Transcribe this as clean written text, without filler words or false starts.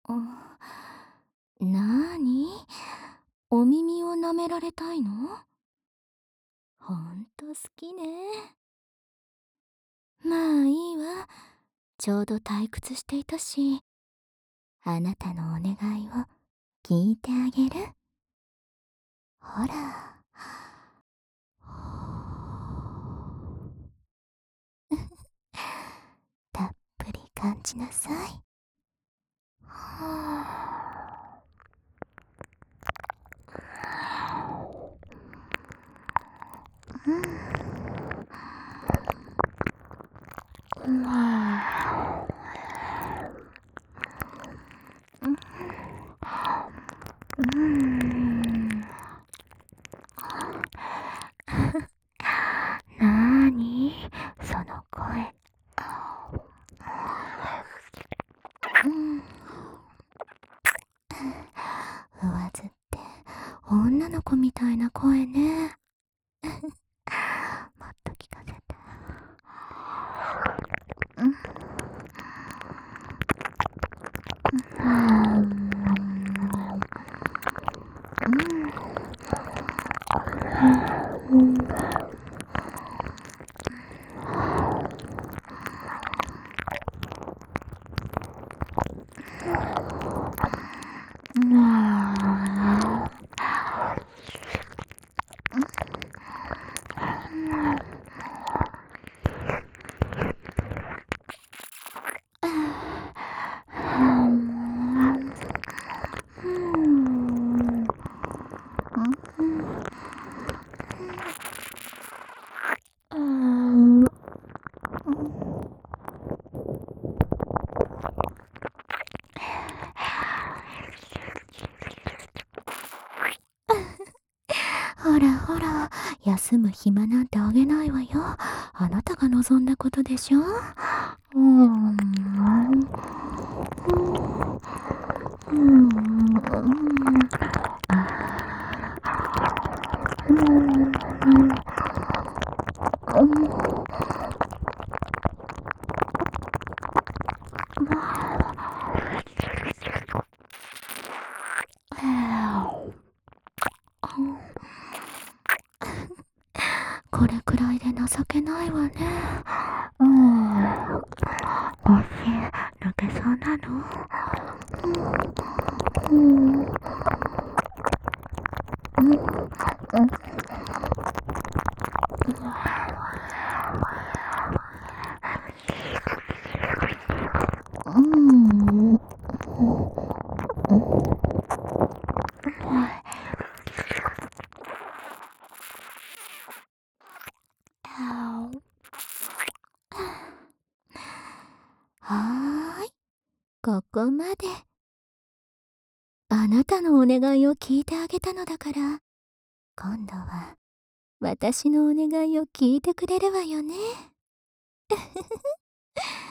あ、なーに？お耳を舐められたいの？ほんと好きね。まあいいわ。ちょうど退屈していたし、あなたのお願いを聞いてあげる。ほら。たっぷり感じなさい。はあ、うん。なーにその声。うん。上ずって女の子みたいな声ね。もっと聞かせて。うん。うん。うん。ほらほら、休む暇なんてあげないわよ。あなたが望んだことでしょ。うん。うん。これくらいで情けないわね。うん。足抜けそうなの？うん。うん。うん。はーい、ここまで。あなたのお願いを聞いてあげたのだから、今度は私のお願いを聞いてくれるわよね。